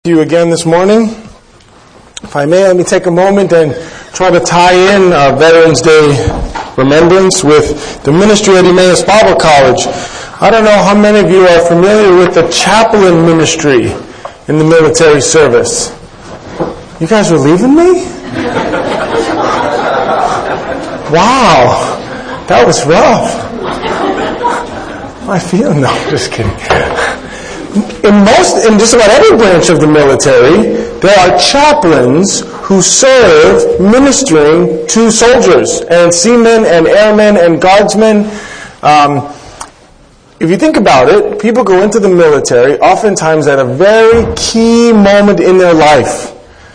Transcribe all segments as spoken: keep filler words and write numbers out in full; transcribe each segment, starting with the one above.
You again this morning. If I may, let me take a moment and try to tie in our Veterans Day remembrance with the ministry at Emmaus Bible College. I don't know how many of you are familiar with the chaplain ministry in the military service. You guys are leaving me? Wow, that was rough. I feel no, just kidding. In most, in just about every branch of the military, there are chaplains who serve ministering to soldiers and seamen and airmen and guardsmen. Um, if you think about it, people go into the military oftentimes at a very key moment in their life.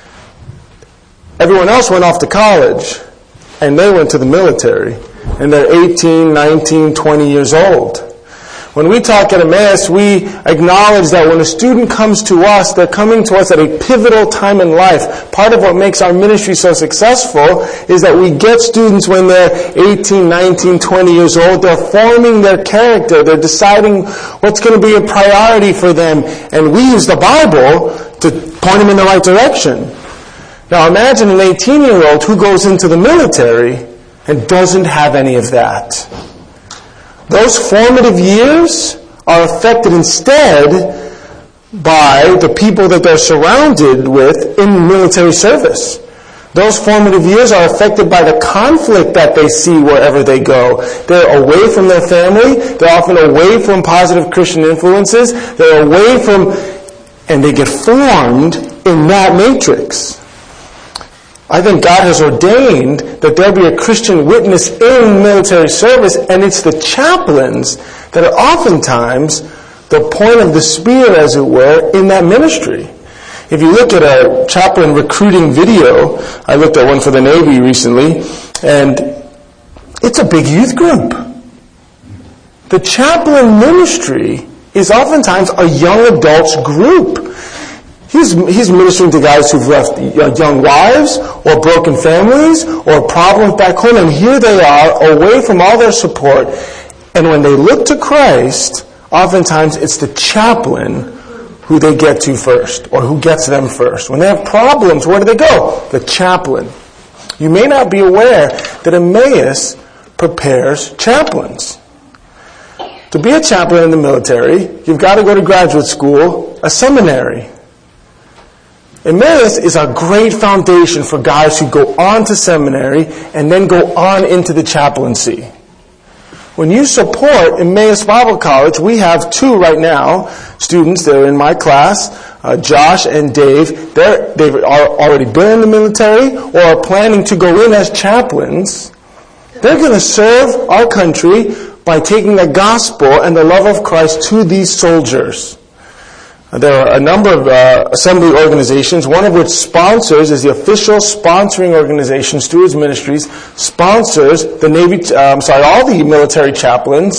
Everyone else went off to college, and they went to the military, and they're eighteen, nineteen, twenty years old. When we talk at Emmaus, we acknowledge that when a student comes to us, they're coming to us at a pivotal time in life. Part of what makes our ministry so successful is that we get students when they're eighteen, nineteen, twenty years old. They're forming their character. They're deciding what's going to be a priority for them. And we use the Bible to point them in the right direction. Now imagine an eighteen-year-old who goes into the military and doesn't have any of that. Those formative years are affected instead by the people that they're surrounded with in military service. Those formative years are affected by the conflict that they see wherever they go. They're away from their family. They're often away from positive Christian influences. They're away from, and they get formed in that matrix. I think God has ordained that there'll be a Christian witness in military service, and it's the chaplains that are oftentimes the point of the spear, as it were, in that ministry. If you look at a chaplain recruiting video, I looked at one for the Navy recently, and it's a big youth group. The chaplain ministry is oftentimes a young adults group. He's, he's ministering to guys who've left young wives or broken families or problems back home, and here they are away from all their support. And when they look to Christ, oftentimes it's the chaplain who they get to first, or who gets them first. When they have problems, where do they go? The chaplain. You may not be aware that Emmaus prepares chaplains. To be a chaplain in the military, you've got to go to graduate school, a seminary. Emmaus is a great foundation for guys who go on to seminary and then go on into the chaplaincy. When you support Emmaus Bible College, we have two right now, students that are in my class, uh, Josh and Dave. They're, they've are already been in the military or are planning to go in as chaplains. They're going to serve our country by taking the gospel and the love of Christ to these soldiers. There are a number of uh, assembly organizations, one of which sponsors, is the official sponsoring organization, Stewards Ministries, sponsors the Navy, uh, I'm sorry, all the military chaplains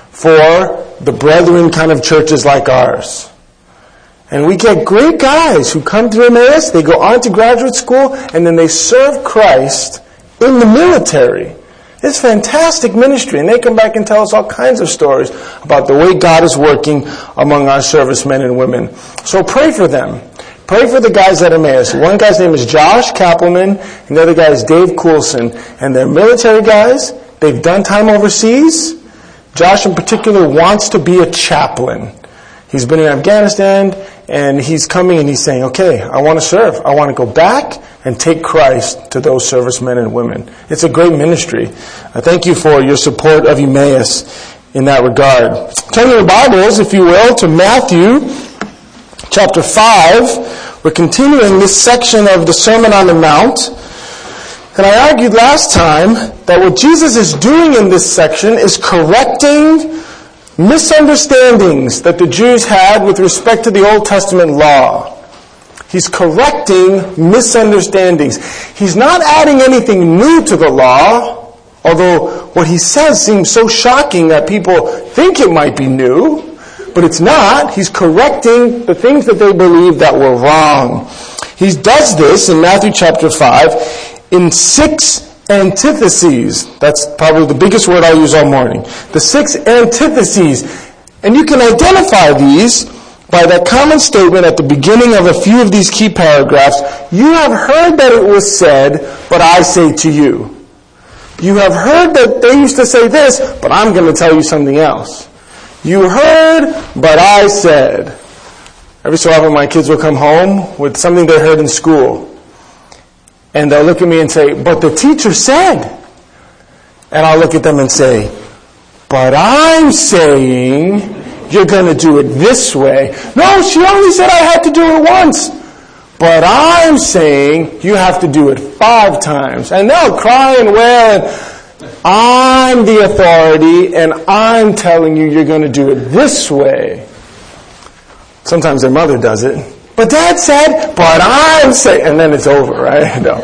for the brethren kind of churches like ours. And we get great guys who come to Emmaus, they go on to graduate school, and then they serve Christ in the military. It's fantastic ministry, and they come back and tell us all kinds of stories about the way God is working among our servicemen and women. So pray for them. Pray for the guys at Emmaus. One guy's name is Josh Kappelman, and the other guy is Dave Coulson. And they're military guys. They've done time overseas. Josh in particular wants to be a chaplain. He's been in Afghanistan, and he's coming and he's saying, okay, I want to serve. I want to go back and take Christ to those servicemen and women. It's a great ministry. I thank you for your support of Emmaus in that regard. Turn your Bibles, if you will, to Matthew chapter five. We're continuing this section of the Sermon on the Mount. And I argued last time that what Jesus is doing in this section is correcting misunderstandings that the Jews had with respect to the Old Testament law. He's correcting misunderstandings. He's not adding anything new to the law, although what he says seems so shocking that people think it might be new, but it's not. He's correcting the things that they believed that were wrong. He does this in Matthew chapter five in six antitheses. That's probably the biggest word I'll use all morning. The six antitheses. And you can identify these by that common statement at the beginning of a few of these key paragraphs, you have heard that it was said, but I say to you. You have heard that they used to say this, but I'm going to tell you something else. You heard, but I said. Every so often my kids will come home with something they heard in school. And they'll look at me and say, but the teacher said. And I'll look at them and say, but I'm saying you're going to do it this way. No, she only said I had to do it once. But I'm saying you have to do it five times. And they'll cry and wail. And I'm the authority, and I'm telling you you're going to do it this way. Sometimes their mother does it. But Dad said, but I'm saying, and then it's over, right? No.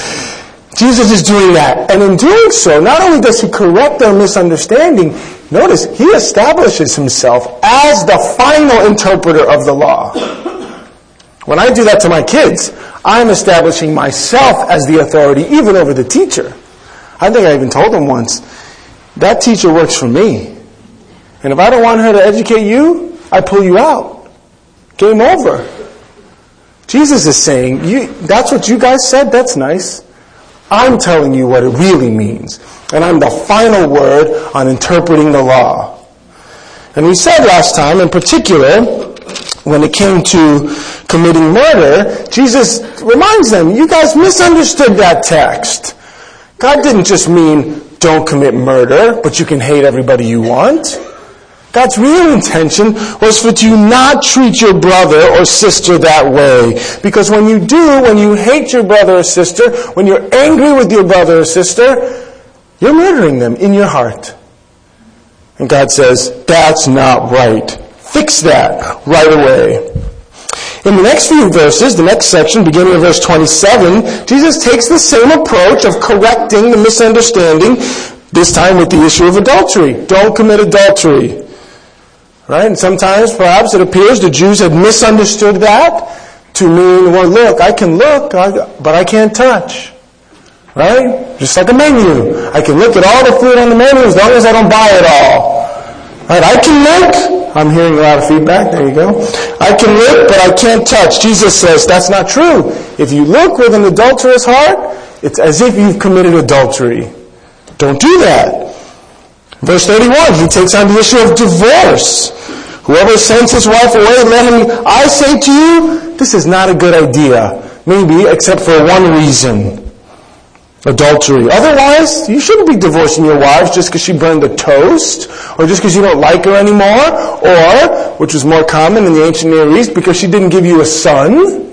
Jesus is doing that. And in doing so, not only does he correct their misunderstanding, notice, he establishes himself as the final interpreter of the law. When I do that to my kids, I'm establishing myself as the authority, even over the teacher. I think I even told them once, that teacher works for me. And if I don't want her to educate you, I pull you out. Game over. Jesus is saying, you, that's what you guys said, that's nice. I'm telling you what it really means. And I'm the final word on interpreting the law. And we said last time, in particular, when it came to committing murder, Jesus reminds them, you guys misunderstood that text. God didn't just mean don't commit murder, but you can hate everybody you want. God's real intention was for you not treat your brother or sister that way. Because when you do, when you hate your brother or sister, when you're angry with your brother or sister, you're murdering them in your heart. And God says, that's not right. Fix that right away. In the next few verses, the next section, beginning in verse twenty-seven, Jesus takes the same approach of correcting the misunderstanding, this time with the issue of adultery. Don't commit adultery. Right? And sometimes, perhaps, it appears the Jews had misunderstood that to mean, well, look, I can look, but I can't touch. Right? Just like a menu. I can look at all the food on the menu as long as I don't buy it all. Right? I can look. I'm hearing a lot of feedback. There you go. I can look, but I can't touch. Jesus says that's not true. If you look with an adulterous heart, it's as if you've committed adultery. Don't do that. Verse thirty-one, he takes on the issue of divorce. Whoever sends his wife away, let him, I say to you, this is not a good idea. Maybe, except for one reason. Adultery. Otherwise, you shouldn't be divorcing your wife just because she burned a toast, or just because you don't like her anymore, or, which was more common in the ancient Near East, because she didn't give you a son.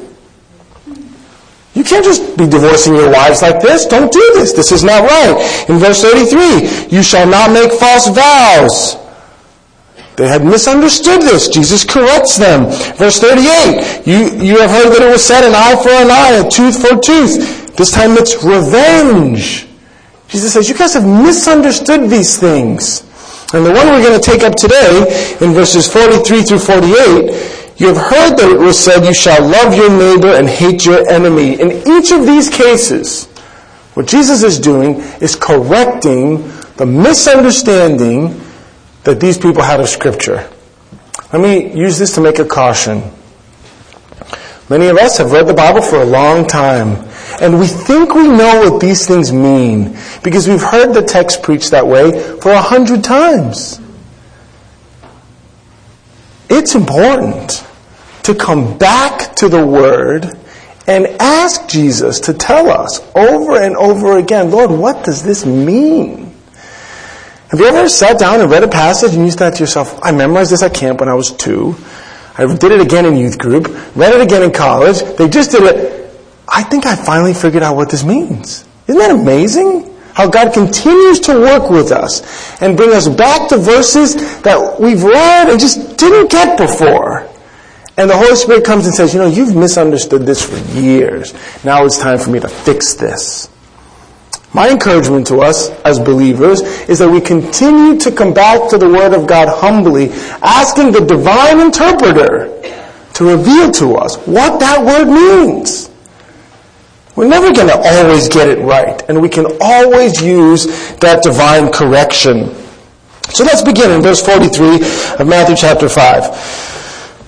You can't just be divorcing your wives like this. Don't do this. This is not right. In verse thirty-three, you shall not make false vows. They had misunderstood this. Jesus corrects them. Verse thirty-eight, you, you have heard that it was said, an eye for an eye, a tooth for a tooth. This time it's revenge. Jesus says, you guys have misunderstood these things. And the one we're going to take up today, in verses forty-three through forty-eight, you have heard that it was said, you shall love your neighbor and hate your enemy. In each of these cases, what Jesus is doing is correcting the misunderstanding that these people had of Scripture. Let me use this to make a caution. Many of us have read the Bible for a long time, and we think we know what these things mean because we've heard the text preached that way for a hundred times. It's important to come back to the Word and ask Jesus to tell us over and over again, Lord, what does this mean? Have you ever sat down and read a passage and you thought to yourself, I memorized this at camp when I was two. I did it again in youth group, read it again in college. They just did it. I think I finally figured out what this means. Isn't that amazing? How God continues to work with us and bring us back to verses that we've read and just didn't get before. And the Holy Spirit comes and says, you know, you've misunderstood this for years. Now it's time for me to fix this. My encouragement to us as believers is that we continue to come back to the Word of God humbly, asking the divine interpreter to reveal to us what that word means. We're never going to always get it right, and we can always use that divine correction. So let's begin in verse forty-three of Matthew chapter five.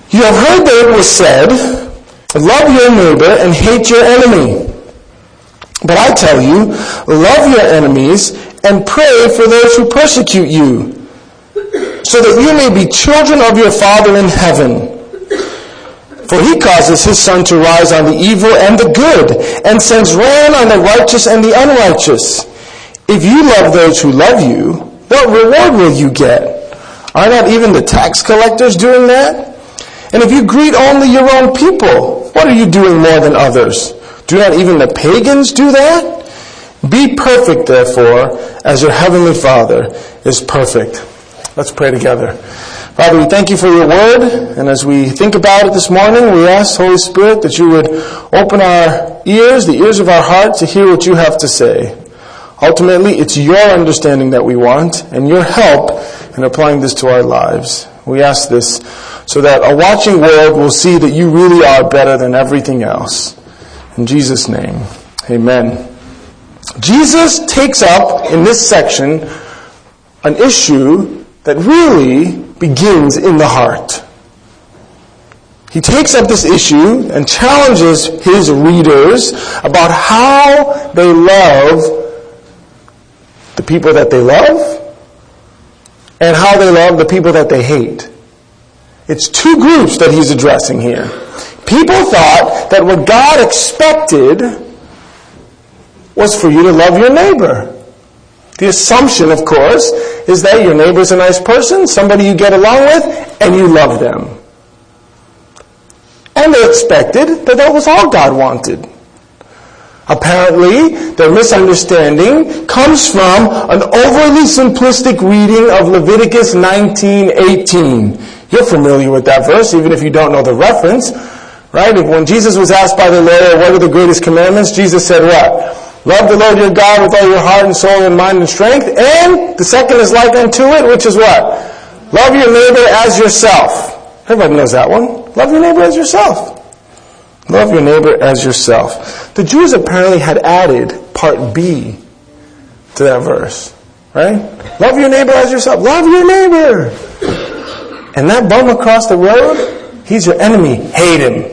You have heard that it was said, love your neighbor and hate your enemy. But I tell you, love your enemies and pray for those who persecute you, so that you may be children of your Father in heaven. For he causes his sun to rise on the evil and the good, and sends rain on the righteous and the unrighteous. If you love those who love you, what reward will you get? Are not even the tax collectors doing that? And if you greet only your own people, what are you doing more than others? Do not even the pagans do that? Be perfect, therefore, as your heavenly Father is perfect. Let's pray together. Father, we thank you for your word, and as we think about it this morning, we ask, Holy Spirit, that you would open our ears, the ears of our heart, to hear what you have to say. Ultimately, it's your understanding that we want, and your help in applying this to our lives. We ask this so that a watching world will see that you really are better than everything else. In Jesus' name, amen. Jesus takes up, in this section, an issue that really begins in the heart. He takes up this issue and challenges his readers about how they love the people that they love and how they love the people that they hate. It's two groups that he's addressing here. People thought that what God expected was for you to love your neighbor. The assumption, of course, is that your neighbor's a nice person, somebody you get along with, and you love them. And they expected that that was all God wanted. Apparently, their misunderstanding comes from an overly simplistic reading of Leviticus nineteen eighteen. You're familiar with that verse, even if you don't know the reference. Right? When Jesus was asked by the lawyer, what are the greatest commandments? Jesus said what? Love the Lord your God with all your heart and soul and mind and strength. And the second is like unto it, which is what? Love your neighbor as yourself. Everybody knows that one. Love your neighbor as yourself. Love your neighbor as yourself. The Jews apparently had added part B to that verse. Right? Love your neighbor as yourself. Love your neighbor. And that bum across the road, he's your enemy. Hate him.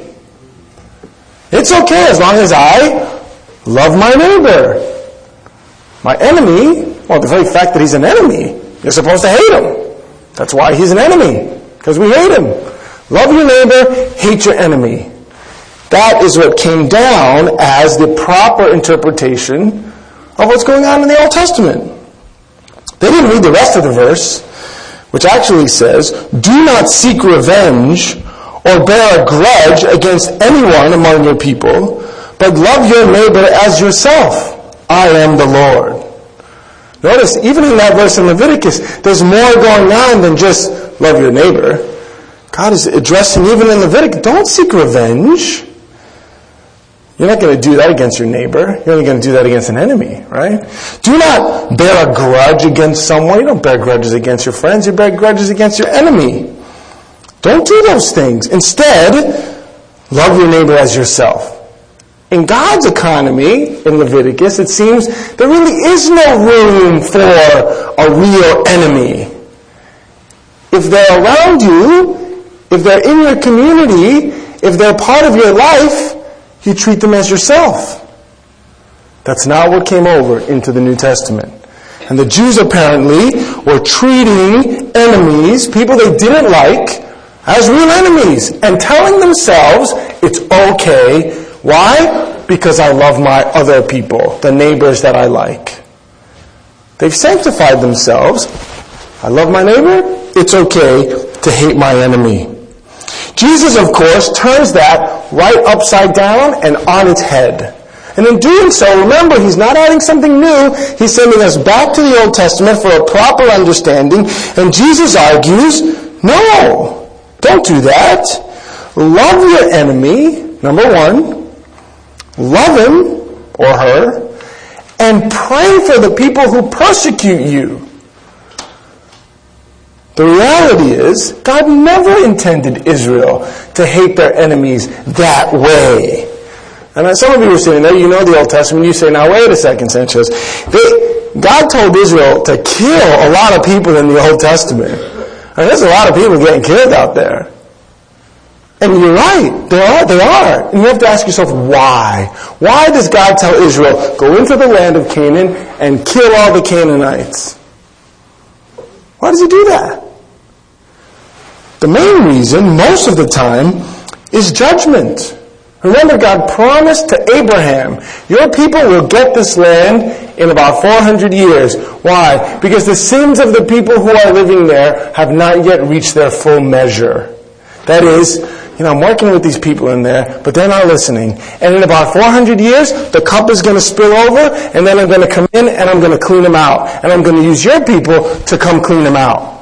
It's okay as long as I love my neighbor. My enemy, well, the very fact that he's an enemy, you're supposed to hate him. That's why he's an enemy, because we hate him. Love your neighbor, hate your enemy. That is what came down as the proper interpretation of what's going on in the Old Testament. They didn't read the rest of the verse, which actually says, do not seek revenge or bear a grudge against anyone among your people, but love your neighbor as yourself. I am the Lord. Notice, even in that verse in Leviticus, there's more going on than just love your neighbor. God is addressing, even in Leviticus, don't seek revenge. You're not going to do that against your neighbor. You're only going to do that against an enemy, right? Do not bear a grudge against someone. You don't bear grudges against your friends. You bear grudges against your enemy. Don't do those things. Instead, love your neighbor as yourself. In God's economy, in Leviticus, it seems there really is no room for a real enemy. If they're around you, if they're in your community, if they're part of your life, you treat them as yourself. That's not what came over into the New Testament. And the Jews apparently were treating enemies, people they didn't like, as real enemies, and telling themselves it's okay. Why? Because I love my other people, the neighbors that I like. They've sanctified themselves. I love my neighbor. It's okay to hate my enemy. Jesus, of course, turns that right upside down and on its head. And in doing so, remember, he's not adding something new. He's sending us back to the Old Testament for a proper understanding. And Jesus argues, no, don't do that. Love your enemy, number one. Love him or her. And pray for the people who persecute you. The reality is, God never intended Israel to hate their enemies that way. And some of you were sitting there, you know the Old Testament, you say, now wait a second, Sanchez. They, God told Israel to kill a lot of people in the Old Testament. And there's a lot of people getting killed out there. And you're right, they are, they are. And you have to ask yourself, why? Why does God tell Israel, go into the land of Canaan and kill all the Canaanites? Why does he do that? The main reason, most of the time, is judgment. Remember, God promised to Abraham, your people will get this land in about four hundred years. Why? Because the sins of the people who are living there have not yet reached their full measure. That is, you know, I'm working with these people in there, but they're not listening. And in about four hundred years, the cup is going to spill over, and then I'm going to come in and I'm going to clean them out. And I'm going to use your people to come clean them out.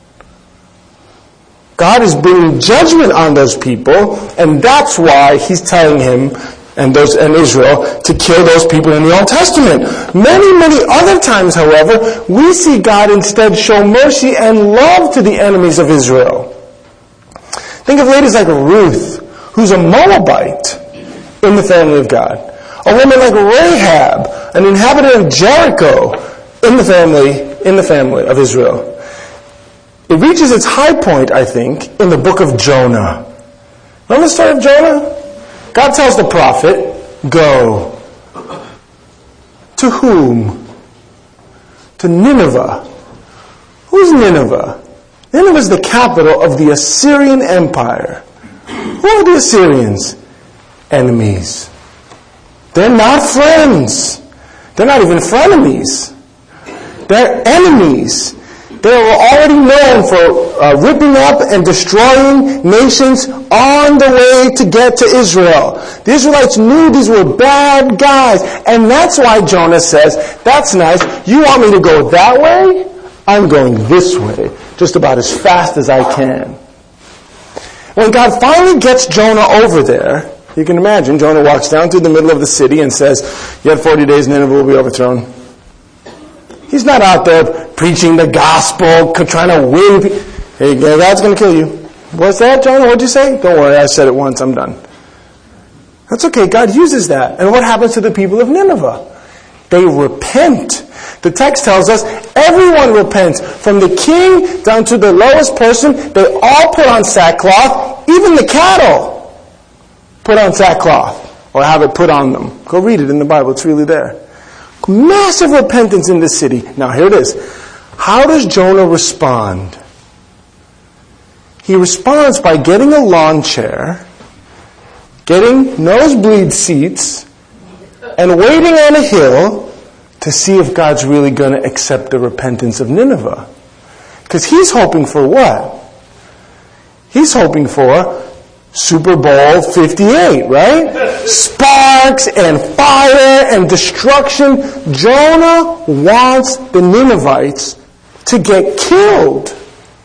God is bringing judgment on those people, and that's why he's telling him and those and Israel to kill those people in the Old Testament. Many, many other times, however, we see God instead show mercy and love to the enemies of Israel. Think of ladies like Ruth, who's a Moabite in the family of God. A woman like Rahab, an inhabitant of Jericho, in the family, in the family of Israel. It reaches its high point, I think, in the book of Jonah. Remember the story of Jonah? God tells the prophet, go. To whom? To Nineveh. Who's Nineveh? Nineveh is the capital of the Assyrian Empire. Who are the Assyrians? Enemies. They're not friends. They're not even frenemies. They're enemies. They were already known for uh, ripping up and destroying nations on the way to get to Israel. The Israelites knew these were bad guys. And that's why Jonah says, that's nice. You want me to go that way? I'm going this way, just about as fast as I can. When God finally gets Jonah over there, you can imagine, Jonah walks down through the middle of the city and says, you have forty days, Nineveh will be overthrown. He's not out there preaching the gospel, trying to win people. Hey, God's going to kill you. What's that, Jonah? What'd you say? Don't worry, I said it once, I'm done. That's okay, God uses that. And what happens to the people of Nineveh? They repent. The text tells us everyone repents. From the king down to the lowest person, they all put on sackcloth. Even the cattle put on sackcloth or have it put on them. Go read it in the Bible. It's really there. Massive repentance in this city. Now here it is. How does Jonah respond? He responds by getting a lawn chair, getting nosebleed seats, and waiting on a hill to see if God's really going to accept the repentance of Nineveh. Because he's hoping for what? He's hoping for Super Bowl fifty-eight, right? Sparks and fire and destruction. Jonah wants the Ninevites to get killed.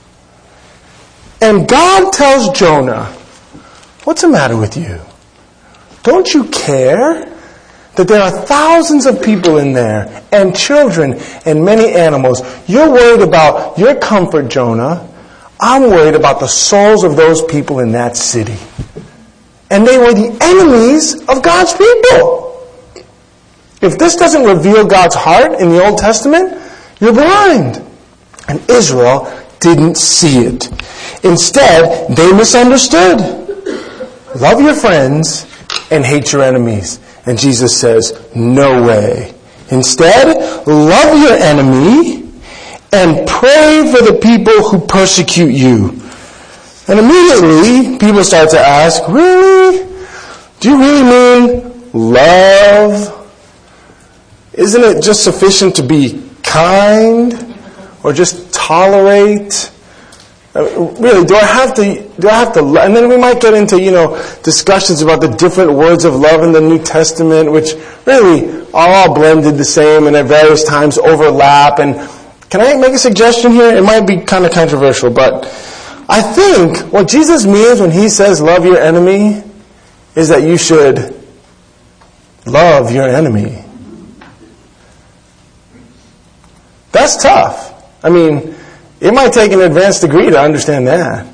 And God tells Jonah, what's the matter with you? Don't you care that there are thousands of people in there and children and many animals? You're worried about your comfort, Jonah. I'm worried about the souls of those people in that city. And they were the enemies of God's people. If this doesn't reveal God's heart in the Old Testament, you're blind. And Israel didn't see it. Instead, they misunderstood. Love your friends and hate your enemies. And Jesus says, no way. Instead, love your enemy and pray for the people who persecute you. And immediately, people start to ask, really? Do you really mean love? Isn't it just sufficient to be kind? Or just tolerate? I mean, really, do I have to, do I have to, and then we might get into, you know, discussions about the different words of love in the New Testament, which really are all blended the same and at various times overlap. And can I make a suggestion here? It might be kind of controversial, but I think what Jesus means when he says love your enemy is that you should love your enemy. That's tough. I mean, it might take an advanced degree to understand that.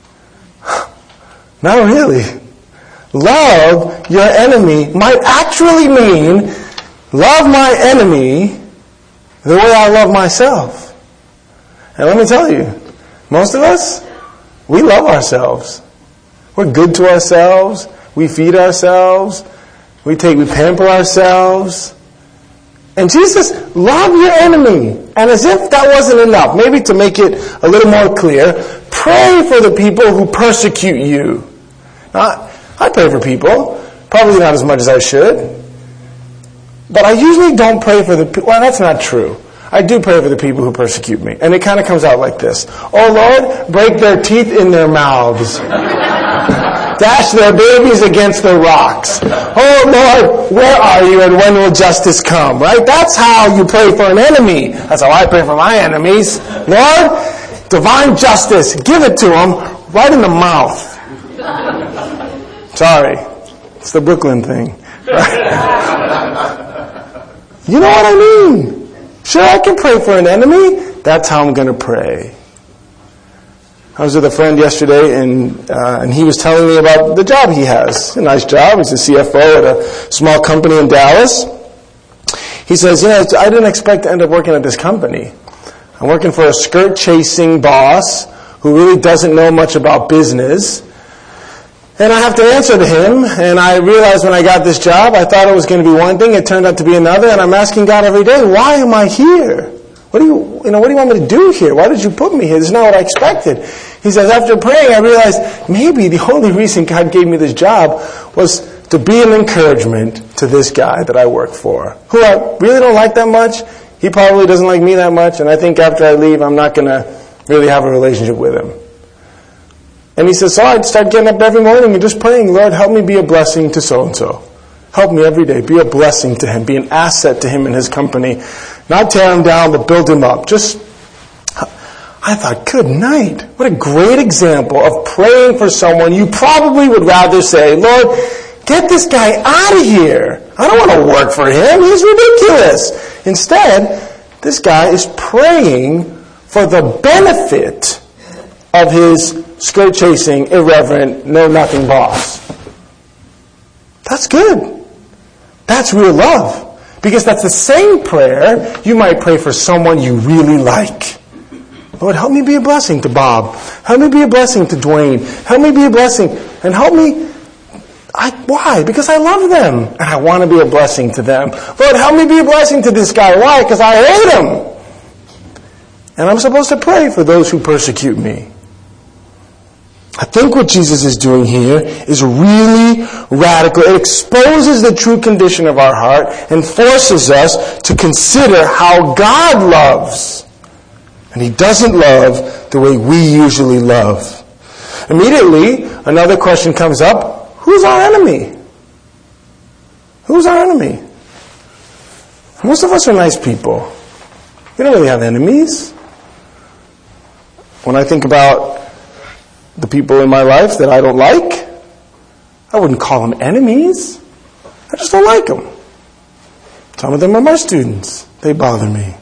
Not really. Love your enemy might actually mean love my enemy the way I love myself. And let me tell you, most of us, we love ourselves. We're good to ourselves. We feed ourselves. We take, we pamper ourselves. And Jesus, love your enemy. And as if that wasn't enough, maybe to make it a little more clear, pray for the people who persecute you. Now, I pray for people. Probably not as much as I should. But I usually don't pray for the people. Well, that's not true. I do pray for the people who persecute me. And it kind of comes out like this. Oh Lord, break their teeth in their mouths. Dash their babies against the rocks. Oh Lord, where are you and when will justice come? Right? That's how you pray for an enemy. That's how I pray for my enemies. Lord, divine justice, give it to them right in the mouth. Sorry. It's the Brooklyn thing. You know what I mean? Sure, I can pray for an enemy. That's how I'm going to pray. I was with a friend yesterday, and uh, and he was telling me about the job he has. A nice job. He's a C F O at a small company in Dallas. He says, you know, I didn't expect to end up working at this company. I'm working for a skirt-chasing boss who really doesn't know much about business. And I have to answer to him, and I realized when I got this job, I thought it was going to be one thing, it turned out to be another, and I'm asking God every day, why am I here? What do you, you know, what do you want me to do here? Why did you put me here? This is not what I expected. He says, after praying, I realized maybe the only reason God gave me this job was to be an encouragement to this guy that I work for, who I really don't like that much. He probably doesn't like me that much, and I think after I leave, I'm not going to really have a relationship with him. And he says, so I'd start getting up every morning and just praying, Lord, help me be a blessing to so-and-so. Help me every day. Be a blessing to him. Be an asset to him and his company. Not tear him down, but build him up. Just, I thought, good night. What a great example of praying for someone you probably would rather say, Lord, get this guy out of here. I don't want to work for him. He's ridiculous. Instead, this guy is praying for the benefit of his skirt-chasing, irreverent, know-nothing boss. That's good. That's real love. Because that's the same prayer you might pray for someone you really like. Lord, help me be a blessing to Bob. Help me be a blessing to Dwayne. Help me be a blessing. And help me... I, why? Because I love them. And I want to be a blessing to them. Lord, help me be a blessing to this guy. Why? Because I hate him. And I'm supposed to pray for those who persecute me. I think what Jesus is doing here is really radical. It exposes the true condition of our heart and forces us to consider how God loves. And He doesn't love the way we usually love. Immediately, another question comes up. Who's our enemy? Who's our enemy? Most of us are nice people. We don't really have enemies. When I think about the people in my life that I don't like, I wouldn't call them enemies. I just don't like them. Some of them are my students. They bother me.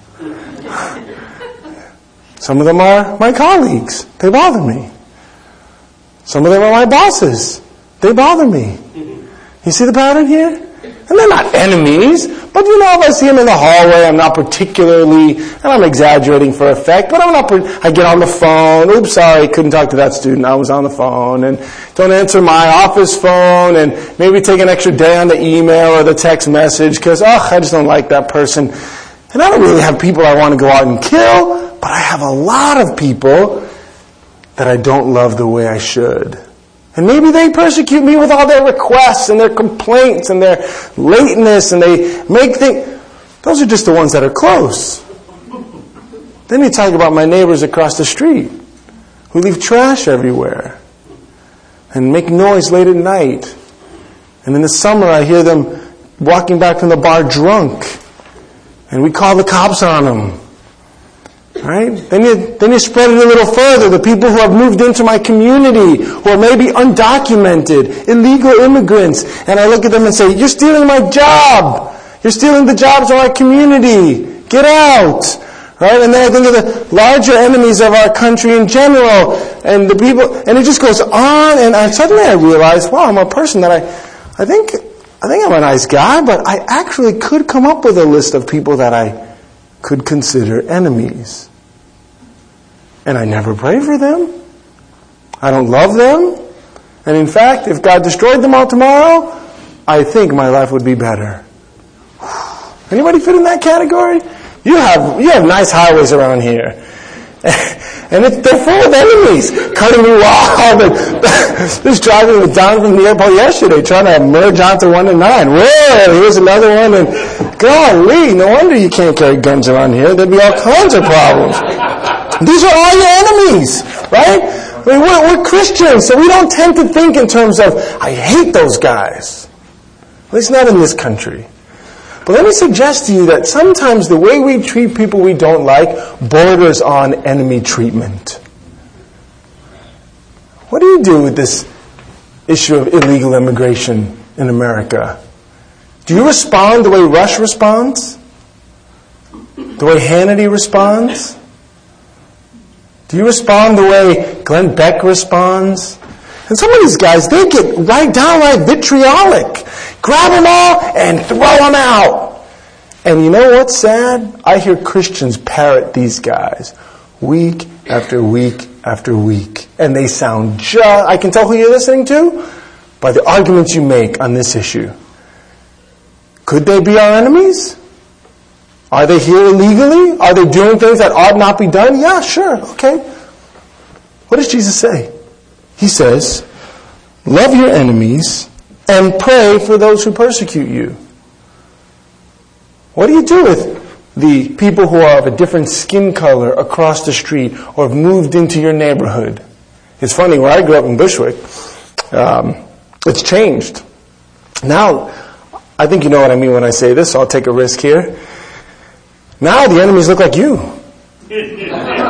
Some of them are my colleagues. They bother me. Some of them are my bosses. They bother me. You see the pattern here? And they're not enemies, but you know, if I see them in the hallway, I'm not particularly, and I'm exaggerating for effect, but I'm not, I get on the phone, oops, sorry, couldn't talk to that student, I was on the phone, and don't answer my office phone, and maybe take an extra day on the email or the text message, because, oh, I just don't like that person. And I don't really have people I want to go out and kill, but I have a lot of people that I don't love the way I should. And maybe they persecute me with all their requests and their complaints and their lateness, and they make things... Those are just the ones that are close. Then you talk about my neighbors across the street who leave trash everywhere and make noise late at night. And in the summer I hear them walking back from the bar drunk, and we call the cops on them. Right? Then you, then you spread it a little further. The people who have moved into my community, who are maybe undocumented, illegal immigrants, and I look at them and say, you're stealing my job. You're stealing the jobs of our community. Get out. Right? And then I think of the larger enemies of our country in general, and the people, and it just goes on, and I, suddenly I realize, wow, I'm a person that I, I think, I think I'm a nice guy, but I actually could come up with a list of people that I could consider enemies. And I never pray for them. I don't love them. And in fact, if God destroyed them all tomorrow, I think my life would be better. Anybody fit in that category? You have you have nice highways around here. And it, they're full of enemies. Cutting you off. And just driving with Don from the airport yesterday, trying to merge onto one and nine. Whoa, here's another one. And golly, no wonder you can't carry guns around here. There'd be all kinds of problems. These are all your enemies, right? I mean, we're, we're Christians, so we don't tend to think in terms of, I hate those guys. At least not in this country. But let me suggest to you that sometimes the way we treat people we don't like borders on enemy treatment. What do you do with this issue of illegal immigration in America? Do you respond the way Rush responds? The way Hannity responds? Do you respond the way Glenn Beck responds? And some of these guys, they get right downright vitriolic. Grab them all and throw them out. And you know what's sad? I hear Christians parrot these guys week after week after week. And they sound just, I can tell who you're listening to by the arguments you make on this issue. Could they be our enemies? Are they here illegally? Are they doing things that ought not be done? Yeah, sure, okay. What does Jesus say? He says, love your enemies and pray for those who persecute you. What do you do with the people who are of a different skin color across the street or have moved into your neighborhood? It's funny, where I grew up in Bushwick, um, it's changed. Now, I think you know what I mean when I say this, so I'll take a risk here. Now the enemies look like you. Do you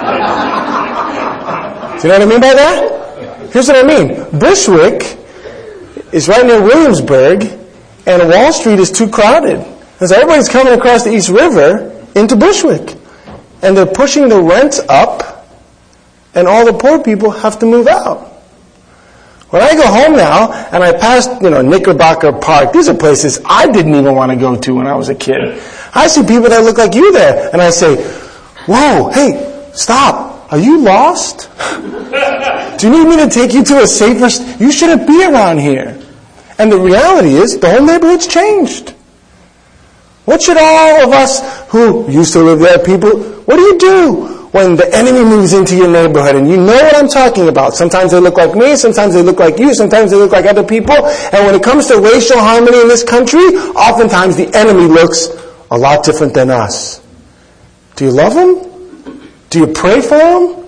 know what I mean by that? Here's what I mean. Bushwick is right near Williamsburg, and Wall Street is too crowded. Because everybody's coming across the East River into Bushwick. And they're pushing the rents up, and all the poor people have to move out. When I go home now, and I pass, you know, Knickerbocker Park, these are places I didn't even want to go to when I was a kid. I see people that look like you there, and I say, whoa, hey, stop. Are you lost? Do you need me to take you to a safer... St- you shouldn't be around here. And the reality is, the whole neighborhood's changed. What should all of us who used to live there, people, what do you do when the enemy moves into your neighborhood? And you know what I'm talking about. Sometimes they look like me, sometimes they look like you, sometimes they look like other people. And when it comes to racial harmony in this country, oftentimes the enemy looks a lot different than us. Do you love him? Do you pray for him?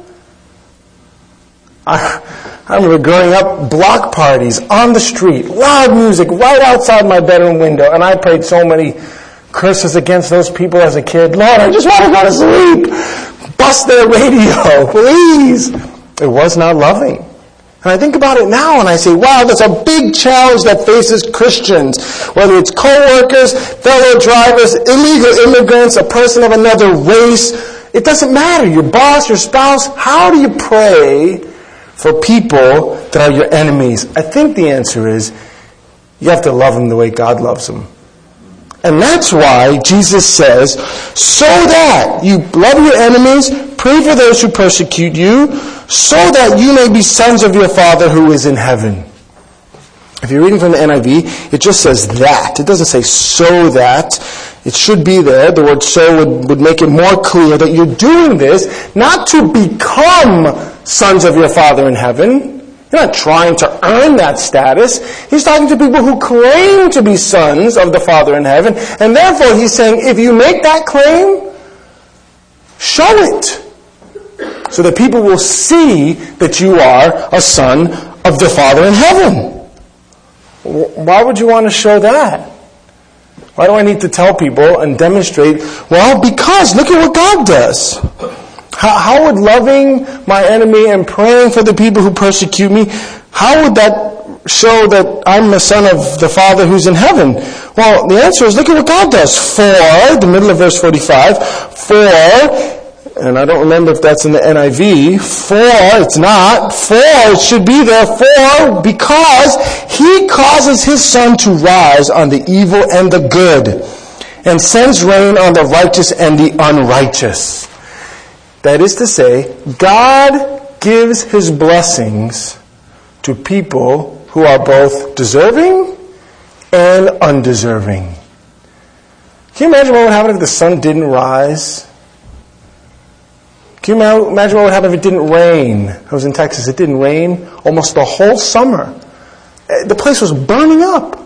I, I remember growing up, block parties on the street, loud music right outside my bedroom window, and I prayed so many curses against those people as a kid. Lord, I just want to go to sleep. Bust their radio, please. It was not loving. And I think about it now and I say, wow, that's a big challenge that faces Christians. Whether it's co-workers, fellow drivers, illegal immigrants, a person of another race. It doesn't matter. Your boss, your spouse. How do you pray for people that are your enemies? I think the answer is you have to love them the way God loves them. And that's why Jesus says, so that you love your enemies, pray for those who persecute you, so that you may be sons of your Father who is in heaven. If you're reading from the N I V, it just says that. It doesn't say so that. It should be there. The word so would, would make it more clear that you're doing this not to become sons of your Father in heaven. You're not trying to earn that status. He's talking to people who claim to be sons of the Father in heaven. And therefore he's saying, if you make that claim, show it. So that people will see that you are a son of the Father in heaven. Why would you want to show that? Why do I need to tell people and demonstrate? Well, because look at what God does. How, how would loving my enemy and praying for the people who persecute me, how would that show that I'm a son of the Father who's in heaven? Well, the answer is look at what God does. For, the middle of verse forty-five, for, and I don't remember if that's in the N I V, for, it's not, for, it should be there, for, because he causes his sun to rise on the evil and the good, and sends rain on the righteous and the unrighteous. That is to say, God gives his blessings to people who are both deserving and undeserving. Can you imagine what would happen if the sun didn't rise? Can you imagine what would happen if it didn't rain? I was in Texas. It didn't rain almost the whole summer. The place was burning up.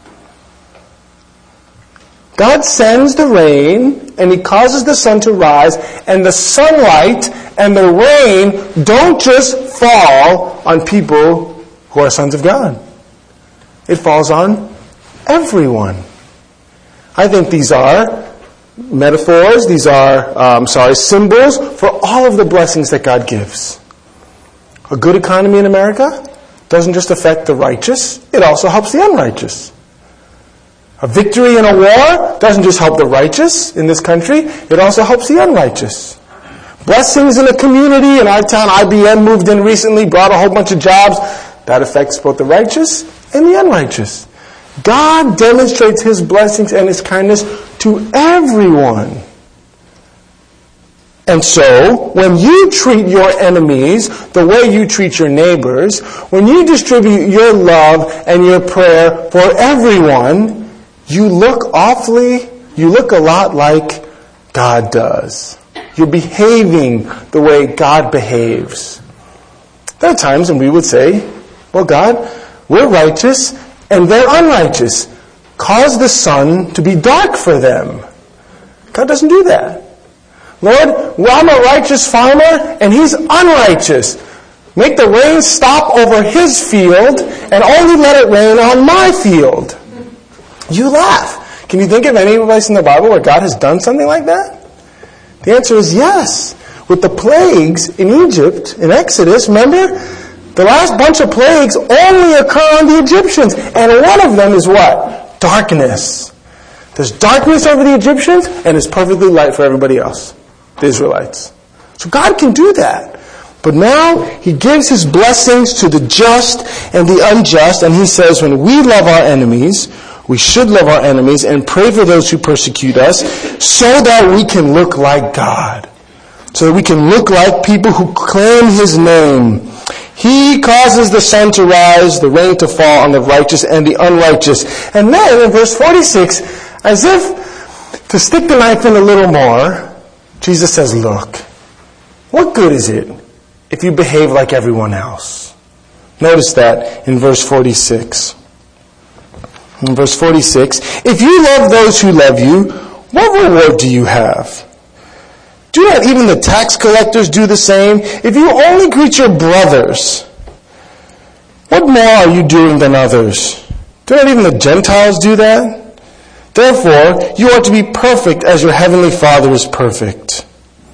God sends the rain, and He causes the sun to rise, and the sunlight and the rain don't just fall on people who are sons of God. It falls on everyone. I think these are metaphors, these are, um, sorry, symbols for all of the blessings that God gives. A good economy in America doesn't just affect the righteous, it also helps the unrighteous. A victory in a war doesn't just help the righteous in this country, it also helps the unrighteous. Blessings in a community, in our town, I B M moved in recently, brought a whole bunch of jobs. That affects both the righteous and the unrighteous. God demonstrates His blessings and His kindness to everyone. And so, when you treat your enemies the way you treat your neighbors, when you distribute your love and your prayer for everyone, you look awfully, you look a lot like God does. You're behaving the way God behaves. There are times when we would say, well, God, we're righteous and they're unrighteous. Cause the sun to be dark for them. God doesn't do that. Lord, well, I'm a righteous farmer and he's unrighteous. Make the rain stop over his field and only let it rain on my field. You laugh. Can you think of any place in the Bible where God has done something like that? The answer is yes. With the plagues in Egypt, in Exodus, remember? The last bunch of plagues only occur on the Egyptians. And one of them is what? Darkness. There's darkness over the Egyptians and it's perfectly light for everybody else. The Israelites. So God can do that. But now He gives His blessings to the just and the unjust. And He says when we love our enemies, we should love our enemies and pray for those who persecute us so that we can look like God. So that we can look like people who claim His name. He causes the sun to rise, the rain to fall on the righteous and the unrighteous. And then in verse forty-six, as if to stick the knife in a little more, Jesus says, look, what good is it if you behave like everyone else? Notice that in verse forty-six. In verse forty-six, if you love those who love you, what reward do you have? Do not even the tax collectors do the same? If you only greet your brothers, what more are you doing than others? Do not even the Gentiles do that? Therefore, you ought to be perfect as your heavenly Father is perfect.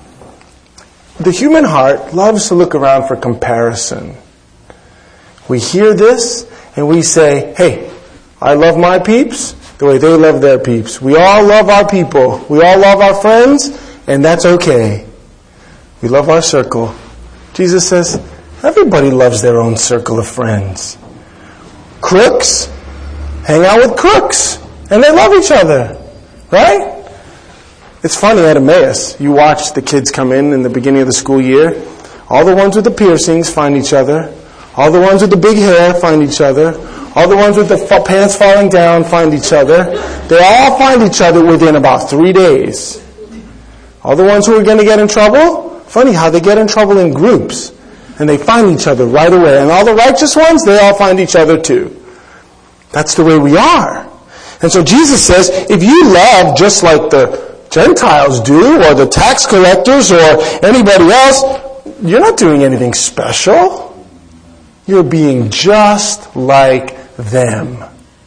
The human heart loves to look around for comparison. We hear this and we say, hey, I love my peeps the way they love their peeps. We all love our people. We all love our friends. And that's okay. We love our circle. Jesus says, everybody loves their own circle of friends. Crooks hang out with crooks. And they love each other. Right? It's funny at Emmaus. You watch the kids come in in the beginning of the school year. All the ones with the piercings find each other. All the ones with the big hair find each other. All the ones with the f- pants falling down find each other. They all find each other within about three days. All the ones who are going to get in trouble, funny how they get in trouble in groups. And they find each other right away. And all the righteous ones, they all find each other too. That's the way we are. And so Jesus says, if you love just like the Gentiles do, or the tax collectors, or anybody else, you're not doing anything special. You're being just like them.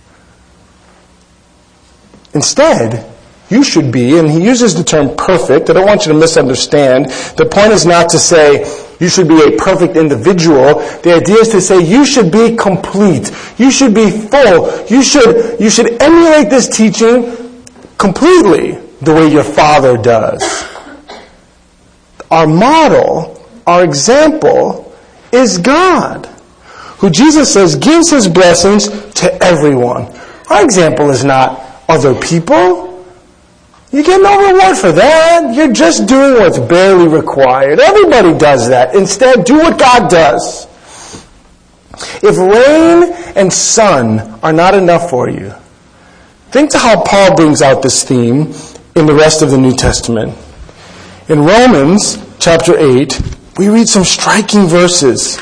Instead, you should be, and he uses the term perfect. I don't want you to misunderstand. The point is not to say you should be a perfect individual. The idea is to say you should be complete. You should be full. You should, you should emulate this teaching completely the way your Father does. Our model, our example, is God, who Jesus says gives His blessings to everyone. Our example is not other people. You get no reward for that. You're just doing what's barely required. Everybody does that. Instead, do what God does. If rain and sun are not enough for you, think to how Paul brings out this theme in the rest of the New Testament. In Romans chapter eight, we read some striking verses.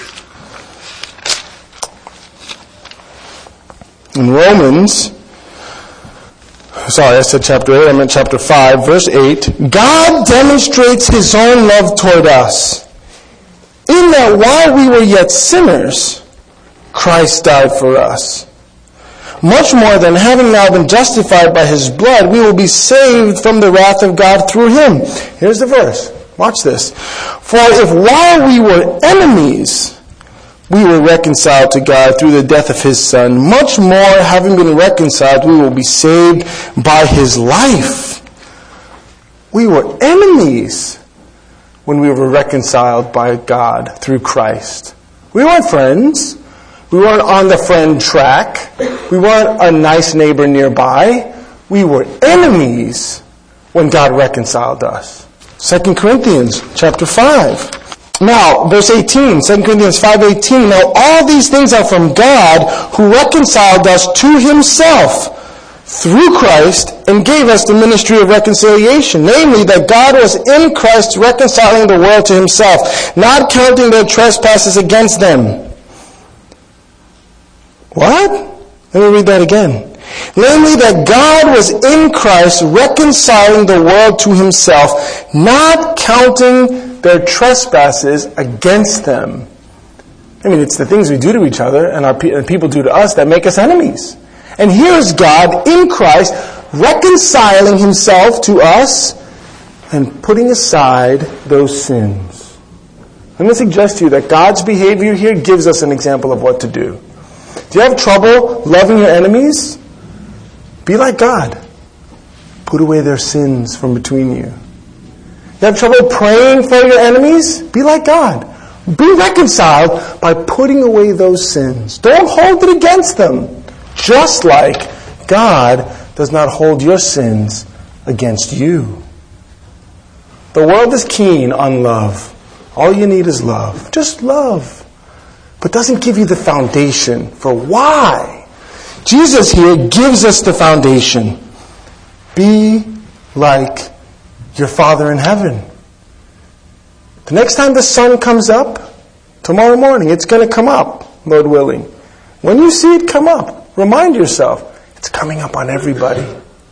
In Romans, sorry, I said chapter eight, I meant chapter five, verse eight. God demonstrates his own love toward us, in that while we were yet sinners, Christ died for us. Much more than having now been justified by his blood, we will be saved from the wrath of God through him. Here's the verse. Watch this. For if while we were enemies, we were reconciled to God through the death of his Son, much more, having been reconciled, we will be saved by his life. We were enemies when we were reconciled by God through Christ. We weren't friends. We weren't on the friend track. We weren't a nice neighbor nearby. We were enemies when God reconciled us. Second Corinthians chapter five. Now, verse eighteen, Second Corinthians five eighteen. Now all these things are from God, who reconciled us to himself through Christ and gave us the ministry of reconciliation. Namely, that God was in Christ reconciling the world to himself, not counting their trespasses against them. What? Let me read that again. Namely, that God was in Christ reconciling the world to himself, not counting their trespasses against them. I mean, it's the things we do to each other and our and people do to us that make us enemies. And here's God in Christ reconciling himself to us and putting aside those sins. Let me suggest to you that God's behavior here gives us an example of what to do. Do you have trouble loving your enemies? Be like God. Put away their sins from between you. You have trouble praying for your enemies? Be like God. Be reconciled by putting away those sins. Don't hold it against them. Just like God does not hold your sins against you. The world is keen on love. All you need is love. Just love. But doesn't give you the foundation for why. Jesus here gives us the foundation. Be like your Father in heaven. The next time the sun comes up, tomorrow morning, it's going to come up, Lord willing. When you see it come up, remind yourself, it's coming up on everybody.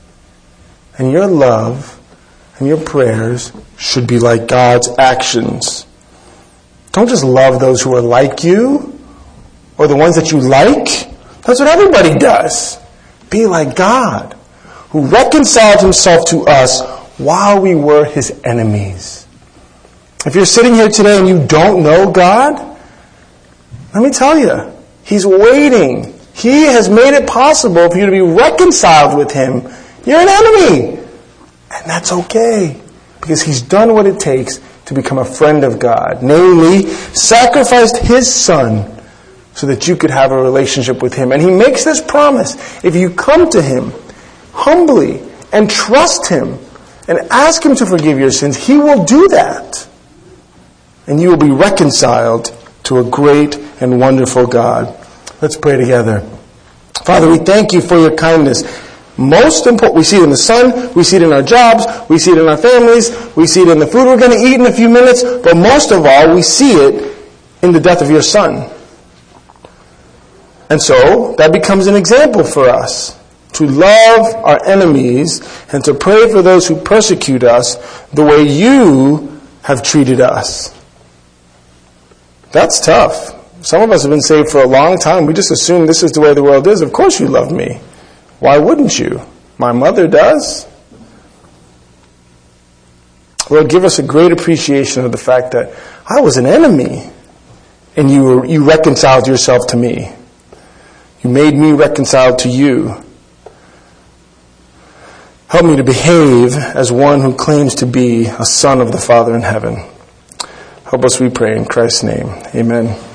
And your love and your prayers should be like God's actions. Don't just love those who are like you or the ones that you like. That's what everybody does. Be like God, who reconciled himself to us while we were his enemies. If you're sitting here today and you don't know God, let me tell you, he's waiting. He has made it possible for you to be reconciled with him. You're an enemy. And that's okay, because he's done what it takes to become a friend of God. Namely, sacrificed his Son so that you could have a relationship with him. And he makes this promise. If you come to him humbly and trust him and ask him to forgive your sins, he will do that. And you will be reconciled to a great and wonderful God. Let's pray together. Father, we thank you for your kindness. Most important, we see it in the sun, we see it in our jobs, we see it in our families, we see it in the food we're going to eat in a few minutes, but most of all, we see it in the death of your Son. And so, that becomes an example for us to love our enemies and to pray for those who persecute us the way you have treated us. That's tough. Some of us have been saved for a long time. We just assume this is the way the world is. Of course you love me. Why wouldn't you? My mother does. Lord, give us a great appreciation of the fact that I was an enemy and you were, you reconciled yourself to me. You made me reconciled to you. Help me to behave as one who claims to be a son of the Father in heaven. Help us, we pray, in Christ's name. Amen.